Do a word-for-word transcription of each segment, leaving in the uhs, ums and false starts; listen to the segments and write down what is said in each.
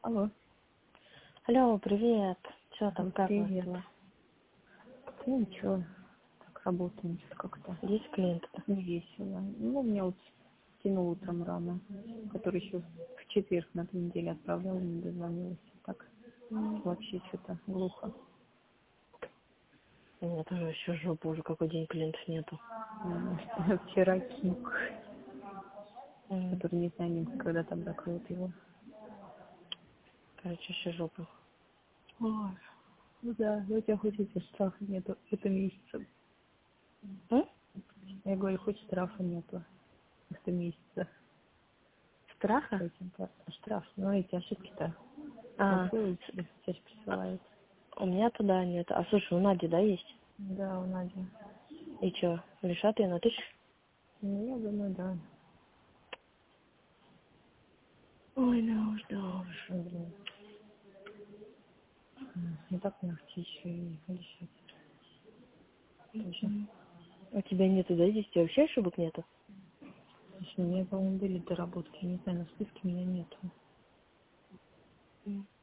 Алло, Алло, привет. Что там, вот как у вас привет. дела? Ну ничего, так работаем что как-то. Есть клиенты-то? Не весело. Ну, меня вот тянул утром рано, который еще в четверг на той неделе отправлял, не дозвонилась. Так вообще что-то глухо. У меня тоже еще жопа, уже какой день клиентов нету. М, Вчера Кик, М, который не знаю, когда там закроют его. Короче, еще жопа. Ой, ну да, у тебя хоть эти штрафа нету в этом месяце. М? Я говорю, хоть штрафа нету в этом месяце. По Страха? этим по- штраф. Ну, эти ошибки-то А, усвоил тебе, сейчас присылают. у меня туда нет. А слушай, у Нади, да, есть? Да, у Нади. И что, решат ее на тысячу? Ну, я думаю, да. Ой, да уж, да уж. Блин. М, Не так мягче еще и решать. Тоже. М. У тебя нету, да, здесь? У тебя вообще ошибок нету? Слушай, у меня, по-моему, были доработки. Не знаю, на списке меня нету. М.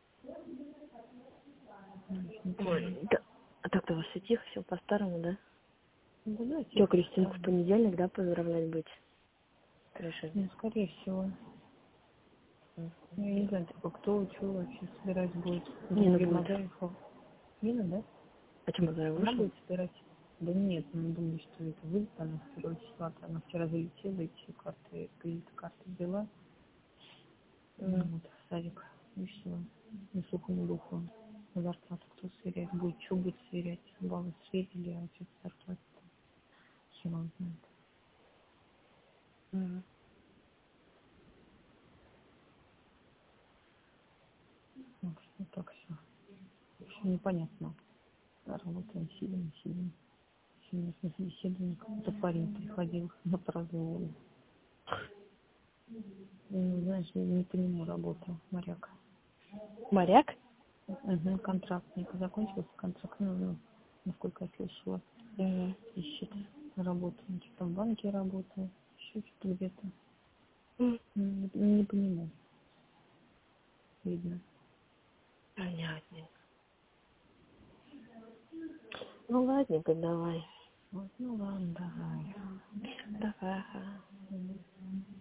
М, Не Ой, помню. да. А так-то у вас все тихо, все по-старому, да? Ну, да, Что, тихо Кристинку в стало. понедельник, да, поздравлять быть? Решили? Ну, скорее всего. М. Ну, я не знаю, типа, кто, что вообще собирать будет. Нина Думаю, будет. Мазаева. Нина, да? А что, Мазаева Она вышла? будет собирать. Да нет, мы думали, что это выйдет, она с первого числа. Она вчера залетела, и все карты, кредит карты взяла. Ну, М. вот, в садик. И все. Ни слуху, ни духу. Зарплату кто сверять будет, что будет сверять. Баллы сверили, а что зарплата хер его знает. М. Ну, что так все. Еще непонятно. Работаем, сидим, сидим. Сегодня на собеседование какой-то парень приходил на празднование. Ну, знаешь, я не по нему работал, моряк. Моряк? Угу, контрактник. Закончился контракт, ну, ну, насколько я слышала. Угу. Ищет работу. Он что-то в банке работает, еще что-то где-то. М. Не, не понимаю, видно. Понятно. Ну ладненько, давай. Вот, ну ладно, давай. Давай. Ага. Мгм.